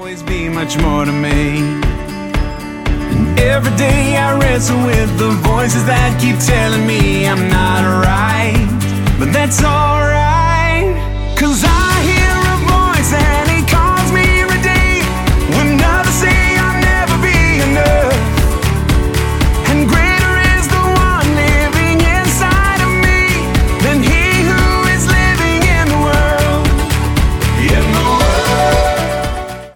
always be much more to me. And every day I wrestle with the voices that keep telling me